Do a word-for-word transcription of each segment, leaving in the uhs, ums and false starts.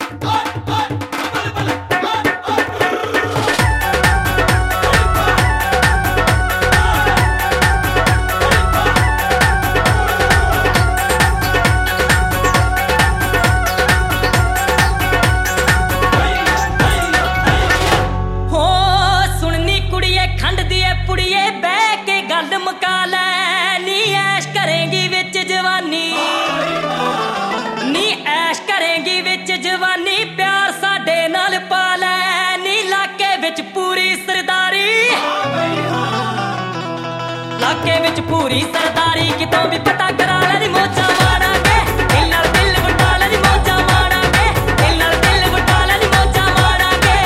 जवानी प्यार साडे नाल पा लै नी लाके विच पूरी सरदारी लाके विच पूरी सरदारी कितों भी पता करा लै नी मोचा मारा के दिल नाल दिल वटा लै नी मोचा मारा के दिल नाल दिल वटा लै नी मोचा मारा के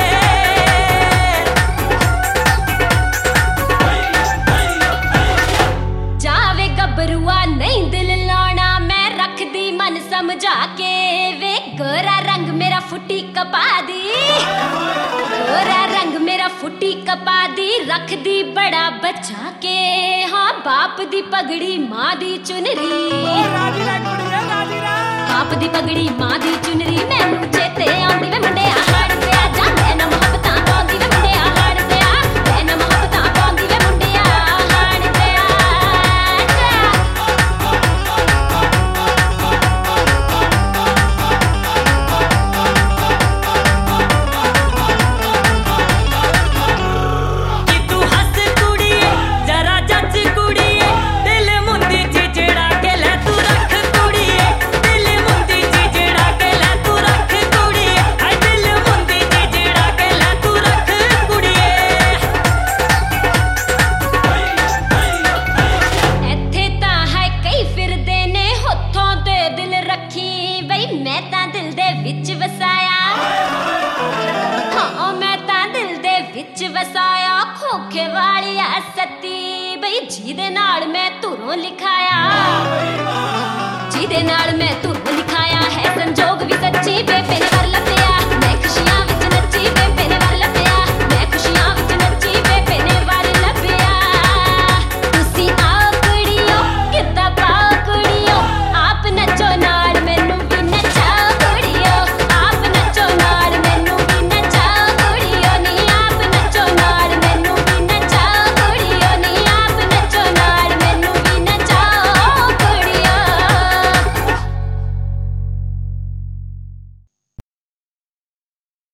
जावे गबरुआ नहीं दिल लाना मैं रखदी मन समझा के वे गोरा रंग मेरा फुटी कपा दी गोरा रंग मेरा फुटी कपा दी रख दी बड़ा बचा के हाँ बाप दी पगड़ी माँ दी चुनरी बाप दी पगड़ी माँ दी चुनरी मैनू चेते आउंदी वे मुंडिया हाड़ ते आ जा मैं मोहब्बतां पाउंदी वे मुंडिया हाड़ ते आ मैं मोहब्बतां पाउंदी वे मुंडिया हाड़ ते आ वसाया खोखे वाली सती बई जिदे नाल मैं तुरों लिखाया जिदे नाल मैं तुरों